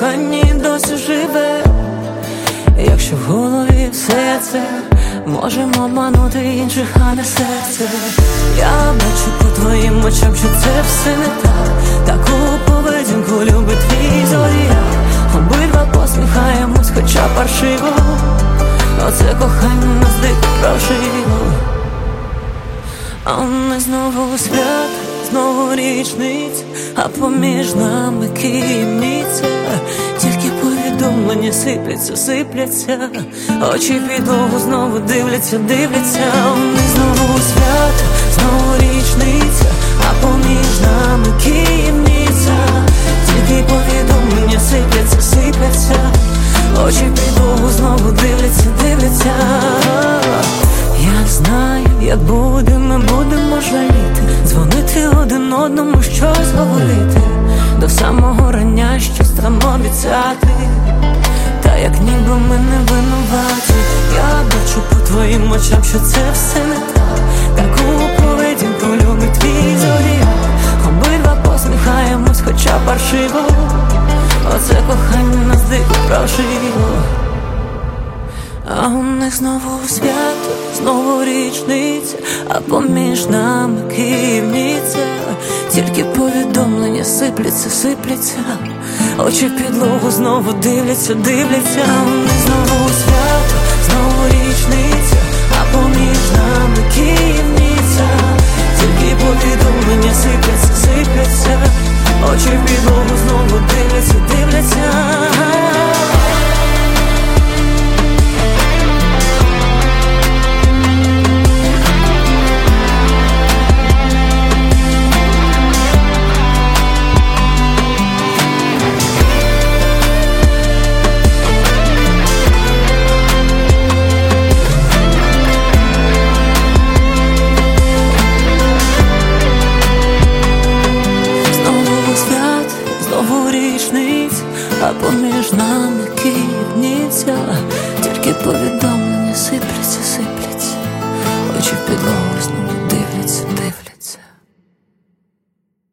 коханні досі живе. Якщо в голові все це можемо обманути інших, а не серце. Я бачу по твоїм очам, що це все не так. Таку поведінку любить твій зодіак. Обидва посміхаємось, хоча паршиво. Оце кохання нас дико прошило. А не знову свят, знову річниця, а поміж нами Київниця. Тільки повідомлення сипляться, сипляться, очі підлогу знову дивляться, дивляться. Не знову свят, знову річниця, а поміж нами Київниця. Тільки повідомлення сипляться, сипляться, очі підлогу знову дивляться, дивляться. Я знаю, як буде, ми будемо жаліти, дзвонити один одному, щось говорити, до самого рання щось там обіцяти. Та як ніби ми не винуваті. Я бачу по твоїм очам, що це все не так. Таку поведінку любить твій зодіак. Обидва посміхаємось, хоча паршиво. Оце кохання нас дико прошило. А у них знову свято, знову річниця, а поміж нами Київниця. Тільки повідомлення сипляться, сипляться, очі підлогу знову дивляться, дивляться. А у них знову свято, знову річниця, а поміж нами Київниця. Тільки повідомлення сипляться, сипляться, очі підлогу знову дивляться, дивляться. А поміж нами Київниця. Тільки повідомлення сипляться, сипляться.